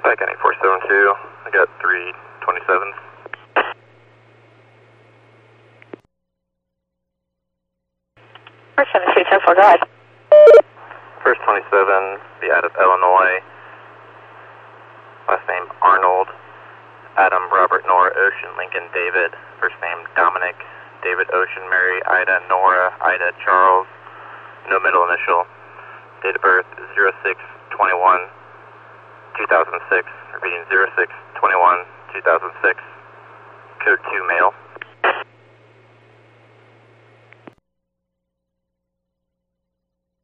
Back any 472. I got 327s. First 7310 go ahead. First 27, be out of Illinois. Last name Arnold. Adam, Robert, Nora, Ocean, Lincoln, David. First name Dominic. David, Ocean, Mary, Ida, Nora, Ida, Charles. No middle initial. Date of birth 06/21/2006. Repeating 06/21/2006. Code 2 male.